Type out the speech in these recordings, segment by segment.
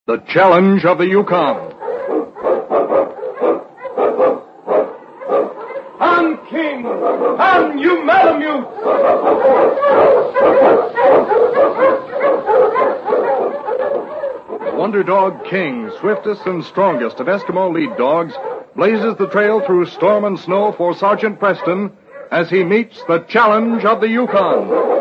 The Challenge of the Yukon. I'm king! I'm you Malamute! The Wonder Dog King, swiftest and strongest of Eskimo lead dogs, blazes the trail through storm and snow for Sergeant Preston as he meets the Challenge of the Yukon.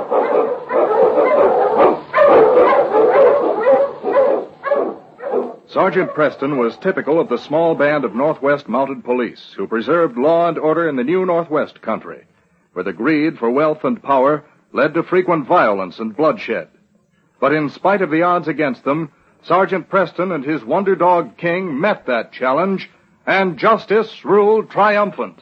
Sergeant Preston was typical of the small band of Northwest Mounted Police who preserved law and order in the new Northwest country, where the greed for wealth and power led to frequent violence and bloodshed. But in spite of the odds against them, Sergeant Preston and his Wonder Dog King met that challenge, and justice ruled triumphant.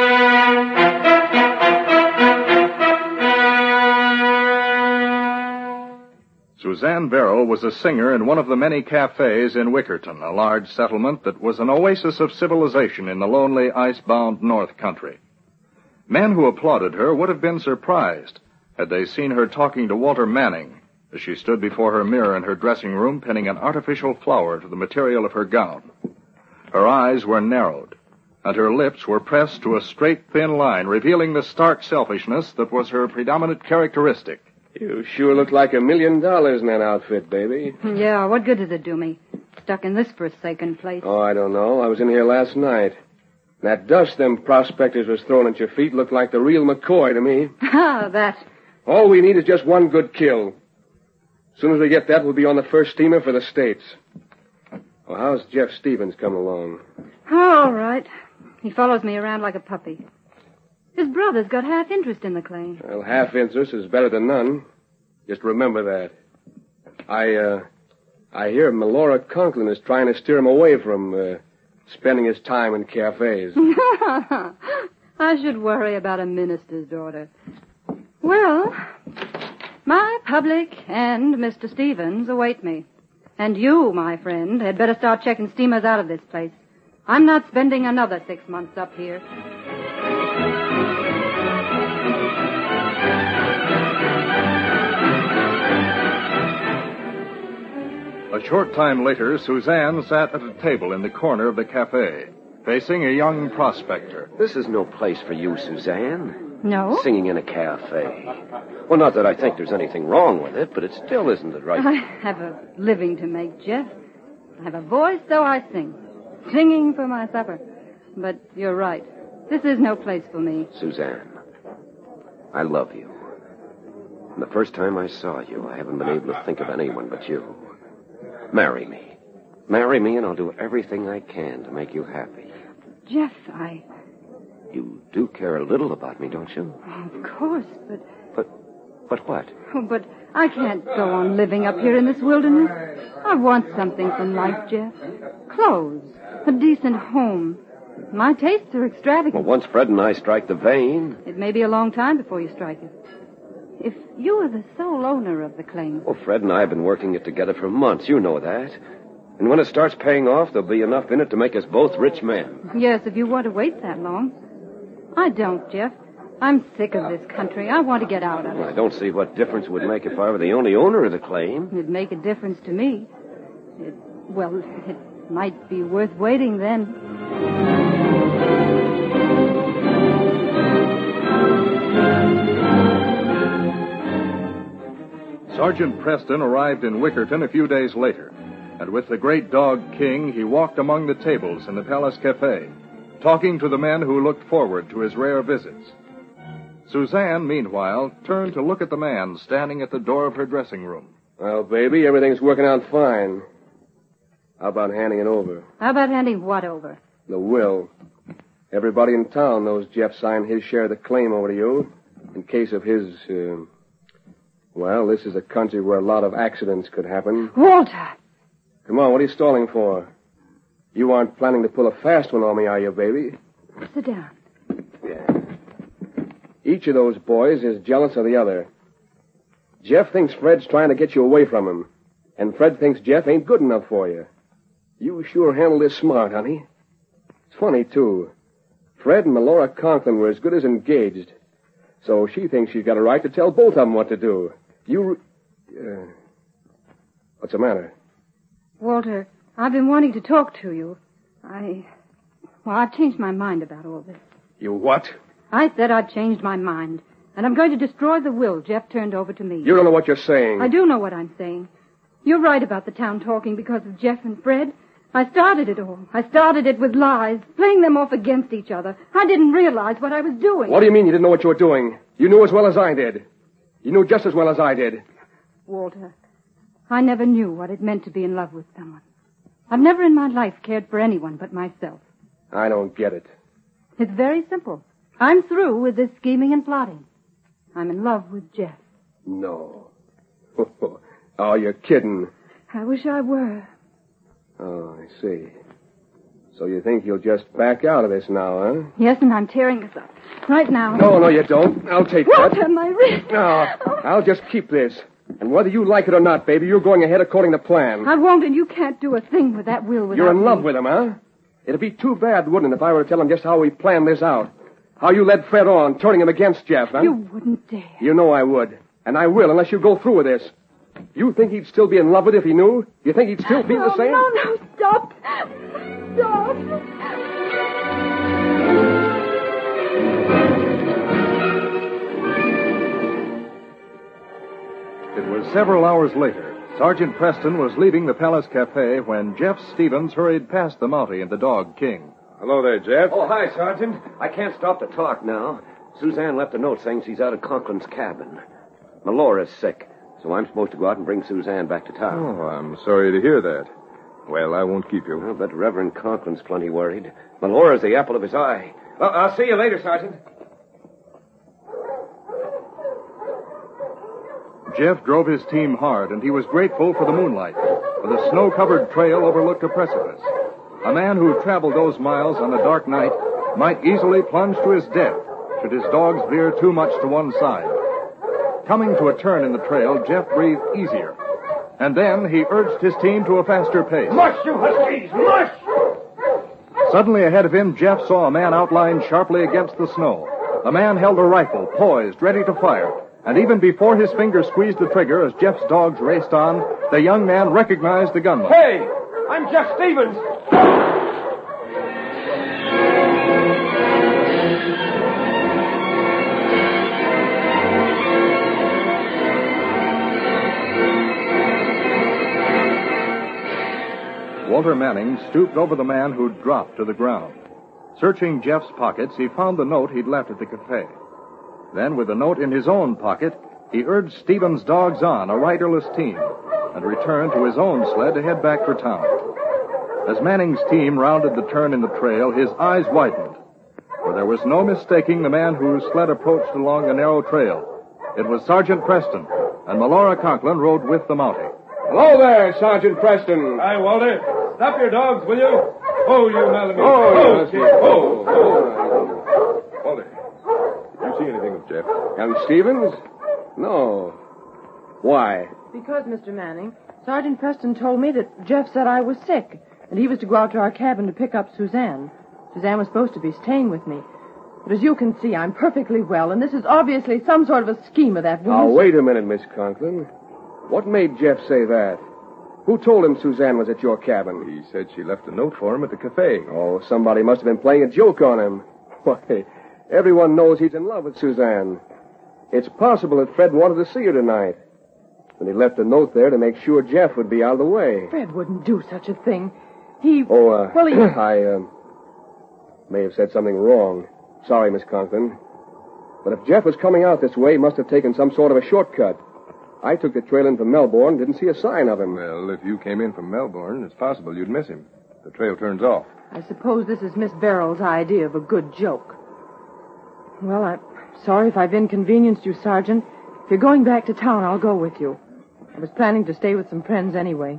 Suzanne Verrill was a singer in one of the many cafes in Wickerton, a large settlement that was an oasis of civilization in the lonely, ice-bound North Country. Men who applauded her would have been surprised had they seen her talking to Walter Manning as she stood before her mirror in her dressing room pinning an artificial flower to the material of her gown. Her eyes were narrowed, and her lips were pressed to a straight, thin line, revealing the stark selfishness that was her predominant characteristic. You sure look like $1 million in that outfit, baby. Yeah, what good does it do me? Stuck in this forsaken place. Oh, I don't know. I was in here last night. That dust them prospectors was throwing at your feet looked like the real McCoy to me. Ah, that. All we need is just one good kill. As soon as we get that, we'll be on the first steamer for the States. Well, how's Jeff Stevens coming along? All right. He follows me around like a puppy. His brother's got half interest in the claim. Well, half interest is better than none. Just remember that. I hear Melora Conklin is trying to steer him away from spending his time in cafes. I should worry about a minister's daughter. Well, my public and Mr. Stevens await me. And you, my friend, had better start checking steamers out of this place. I'm not spending another 6 months up here. A short time later, Suzanne sat at a table in the corner of the cafe, facing a young prospector. This is no place for you, Suzanne. No? Singing in a cafe. Well, not that I think there's anything wrong with it, but it still isn't the right... I have a living to make, Jeff. I have a voice, so I sing. Singing for my supper. But you're right. This is no place for me. Suzanne, I love you. And the first time I saw you, I haven't been able to think of anyone but you. Marry me. Marry me, and I'll do everything I can to make you happy. Jeff, You do care a little about me, don't you? Of course, But what? But I can't go on living up here in this wilderness. I want something from life, Jeff. Clothes. A decent home. My tastes are extravagant. Well, once Fred and I strike the vein... It may be a long time before you strike it. If you were the sole owner of the claim... Well, Fred and I have been working it together for months. You know that. And when it starts paying off, there'll be enough in it to make us both rich men. Yes, if you want to wait that long. I don't, Jeff. I'm sick of this country. I want to get out of it. Well, I don't see what difference it would make if I were the only owner of the claim. It'd make a difference to me. It might be worth waiting then. Sergeant Preston arrived in Wickerton a few days later, and with the great dog King, he walked among the tables in the Palace Cafe, talking to the men who looked forward to his rare visits. Suzanne, meanwhile, turned to look at the man standing at the door of her dressing room. Well, baby, everything's working out fine. How about handing it over? How about handing what over? The will. Everybody in town knows Jeff signed his share of the claim over to you in case of his, Well, this is a country where a lot of accidents could happen. Walter! Come on, what are you stalling for? You aren't planning to pull a fast one on me, are you, baby? Sit down. Yeah. Each of those boys is jealous of the other. Jeff thinks Fred's trying to get you away from him. And Fred thinks Jeff ain't good enough for you. You sure handled this smart, honey. It's funny, too. Fred and Melora Conklin were as good as engaged. So she thinks she's got a right to tell both of them what to do. What's the matter? Walter, I've been wanting to talk to you. I've changed my mind about all this. You what? I said I'd changed my mind. And I'm going to destroy the will Jeff turned over to me. You don't know what you're saying. I do know what I'm saying. You're right about the town talking because of Jeff and Fred. I started it all. I started it with lies, playing them off against each other. I didn't realize what I was doing. What do you mean you didn't know what you were doing? You knew as well as I did. You knew just as well as I did. Walter, I never knew what it meant to be in love with someone. I've never in my life cared for anyone but myself. I don't get it. It's very simple. I'm through with this scheming and plotting. I'm in love with Jeff. No. Oh, you're kidding. I wish I were. Oh, I see. So you think you'll just back out of this now, huh? Yes, and I'm tearing this up. Right now. No, you don't. I'll take Walter, that. my wrist. No, I'll just keep this. And whether you like it or not, baby, you're going ahead according to plan. I won't, and you can't do a thing with that will without You're in love me. with him, huh? It'd be too bad, wouldn't it, if I were to tell him just how we planned this out? How you led Fred on, turning him against Jeff, huh? You wouldn't dare. You know I would. And I will, unless you go through with this. You think he'd still be in love with you if he knew? You think he'd still be the same? No, stop. Stop. It was several hours later. Sergeant Preston was leaving the Palace Cafe when Jeff Stevens hurried past the Mountie and the dog, King. Hello there, Jeff. Oh, hi, Sergeant. I can't stop to talk now. Suzanne left a note saying she's out of Conklin's cabin. Melora's sick, so I'm supposed to go out and bring Suzanne back to town. Oh, I'm sorry to hear that. Well, I won't keep you. Well, but Reverend Conklin's plenty worried. Melora's the apple of his eye. Well, I'll see you later, Sergeant. Jeff drove his team hard, and he was grateful for the moonlight, for the snow-covered trail overlooked a precipice. A man who traveled those miles on a dark night might easily plunge to his death should his dogs veer too much to one side. Coming to a turn in the trail, Jeff breathed easier. And then he urged his team to a faster pace. Mush, you huskies! Mush! Suddenly ahead of him, Jeff saw a man outlined sharply against the snow. The man held a rifle, poised, ready to fire. And even before his fingers squeezed the trigger as Jeff's dogs raced on, the young man recognized the gunman. Hey! I'm Jeff Stevens! Walter Manning stooped over the man who'd dropped to the ground. Searching Jeff's pockets, he found the note he'd left at the cafe. Then, with the note in his own pocket, he urged Stevens' dogs on, a riderless team, and returned to his own sled to head back for town. As Manning's team rounded the turn in the trail, his eyes widened, for there was no mistaking the man whose sled approached along the narrow trail. It was Sergeant Preston, and Melora Conklin rode with the Mountie. Hello there, Sergeant Preston. Hi, Walter. Stop your dogs, will you? Oh, you Malamute. Oh, yes, yes. Walter, did you see anything of Jeff? And Stevens? No. Why? Because, Mr. Manning, Sergeant Preston told me that Jeff said I was sick, and he was to go out to our cabin to pick up Suzanne. Suzanne was supposed to be staying with me. But as you can see, I'm perfectly well, and this is obviously some sort of a scheme of that woman's... Now, wait a minute, Miss Conklin. What made Jeff say that? Who told him Suzanne was at your cabin? He said she left a note for him at the cafe. Oh, somebody must have been playing a joke on him. Why, everyone knows he's in love with Suzanne. It's possible that Fred wanted to see her tonight. And he left a note there to make sure Jeff would be out of the way. Fred wouldn't do such a thing. He... Oh, Well, he... I may have said something wrong. Sorry, Miss Conklin. But if Jeff was coming out this way, he must have taken some sort of a shortcut. I took the trail in from Melbourne and didn't see a sign of him. Well, if you came in from Melbourne, it's possible you'd miss him. The trail turns off. I suppose this is Miss Barrel's idea of a good joke. Well, I'm sorry if I've inconvenienced you, Sergeant. If you're going back to town, I'll go with you. I was planning to stay with some friends anyway.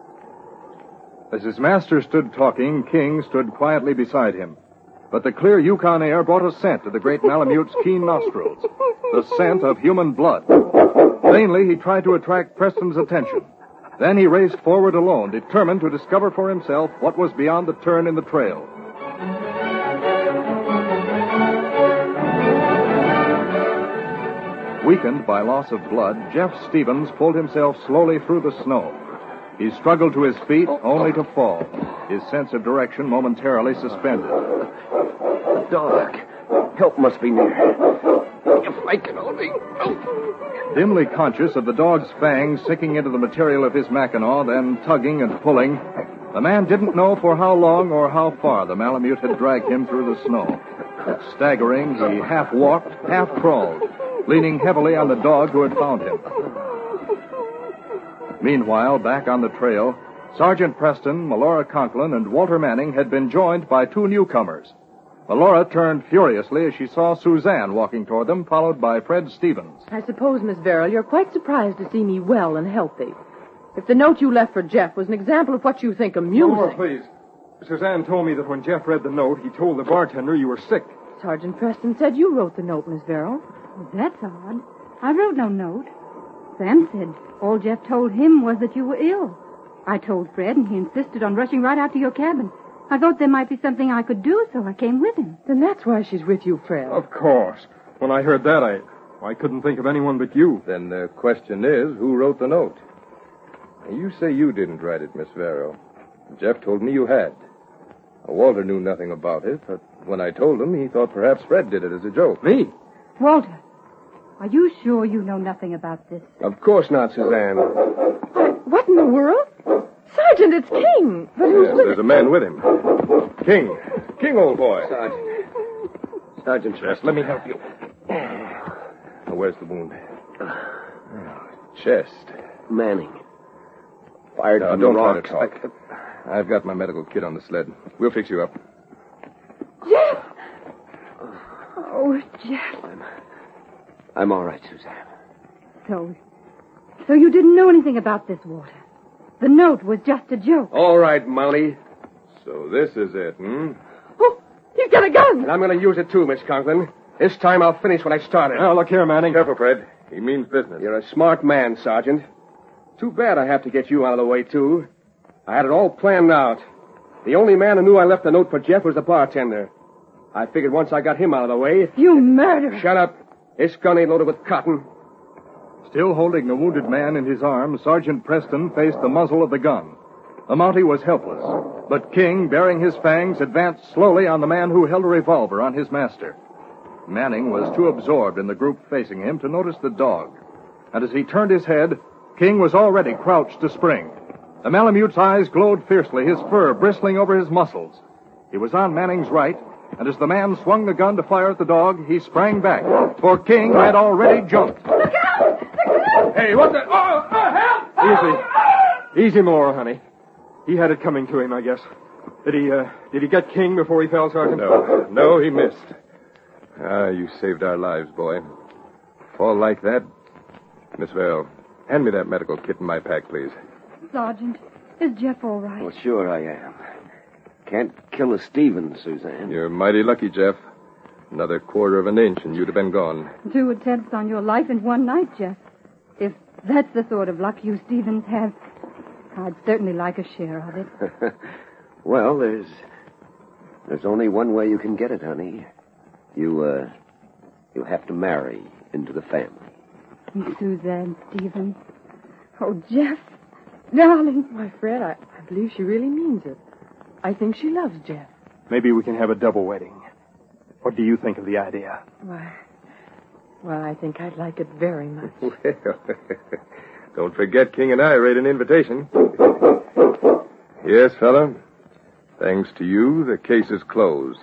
As his master stood talking, King stood quietly beside him. But the clear Yukon air brought a scent to the great Malamute's keen nostrils. The scent of human blood. Vainly, he tried to attract Preston's attention. Then he raced forward alone, determined to discover for himself what was beyond the turn in the trail. Weakened by loss of blood, Jeff Stevens pulled himself slowly through the snow. He struggled to his feet, only to fall, his sense of direction momentarily suspended. The dog. Help must be near. If I can only... Dimly conscious of the dog's fangs sinking into the material of his Mackinaw, then tugging and pulling, the man didn't know for how long or how far the Malamute had dragged him through the snow. Staggering, he half walked, half crawled, leaning heavily on the dog who had found him. Meanwhile, back on the trail, Sergeant Preston, Melora Conklin, and Walter Manning had been joined by two newcomers. Melora turned furiously as she saw Suzanne walking toward them, followed by Fred Stevens. I suppose, Miss Verrill, you're quite surprised to see me well and healthy. If the note you left for Jeff was an example of what you think amusing... No more, please. Suzanne told me that when Jeff read the note, he told the bartender you were sick. Sergeant Preston said you wrote the note, Miss Verrill. Well, that's odd. I wrote no note. Sam said all Jeff told him was that you were ill. I told Fred, and he insisted on rushing right out to your cabin. I thought there might be something I could do, so I came with him. Then that's why she's with you, Fred. Of course. When I heard that, I couldn't think of anyone but you. Then the question is, who wrote the note? You say you didn't write it, Miss Verrill. Jeff told me you had. Walter knew nothing about it, but when I told him, he thought perhaps Fred did it as a joke. Me? Walter, are you sure you know nothing about this? Of course not, Suzanne. What in the world? Sergeant, it's King. But who's with There's a man with him. King. King, old boy. Sergeant Chest, let me help you. Where's the wound? Chest. Manning. Fired from the don't try to rocks. talk. I've got my medical kit on the sled. We'll fix you up. Jeff! Oh, Jeff. I'm all right, Suzanne. So you didn't know anything about this, Walter? The note was just a joke. All right, Molly. So this is it, hmm? Oh, he's got a gun. And I'm going to use it too, Miss Conklin. This time I'll finish what I started. Now, look here, Manning. Careful, Fred. He means business. You're a smart man, Sergeant. Too bad I have to get you out of the way, too. I had it all planned out. The only man who knew I left the note for Jeff was the bartender. I figured once I got him out of the way... You murderer. Shut up. This gun ain't loaded with cotton. Still holding the wounded man in his arms, Sergeant Preston faced the muzzle of the gun. The Mountie was helpless, but King, baring his fangs, advanced slowly on the man who held a revolver on his master. Manning was too absorbed in the group facing him to notice the dog. And as he turned his head, King was already crouched to spring. The Malamute's eyes glowed fiercely, his fur bristling over his muscles. He was on Manning's right, and as the man swung the gun to fire at the dog, he sprang back, for King had already jumped. Look out! Hey, what the... help! Easy, Melora, honey. He had it coming to him, I guess. Did he get King before he fell, Sergeant? No, he missed. You saved our lives, boy. Fall like that. Miss Verrill, hand me that medical kit in my pack, please. Sergeant, is Jeff all right? Well, sure I am. Can't kill a Stevens, Suzanne. You're mighty lucky, Jeff. Another quarter of an inch and you'd have been gone. 2 attempts on your life in one night, Jeff. If that's the sort of luck you Stevens have, I'd certainly like a share of it. Well, there's only one way you can get it, honey. You have to marry into the family. Suzanne Stevens. Oh, Jeff. Darling. Why, Fred, I believe she really means it. I think she loves Jeff. Maybe we can have a double wedding. What do you think of the idea? Well, I think I'd like it very much. Well, don't forget King and I read an invitation. Yes, fella. Thanks to you, the case is closed.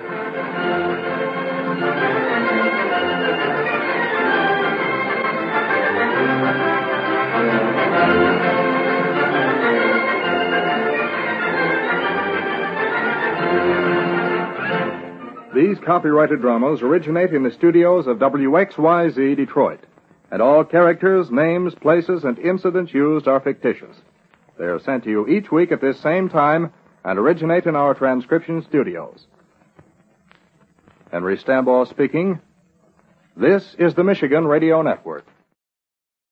These copyrighted dramas originate in the studios of WXYZ Detroit, and all characters, names, places, and incidents used are fictitious. They are sent to you each week at this same time and originate in our transcription studios. Henry Stambaugh speaking. This is the Michigan Radio Network.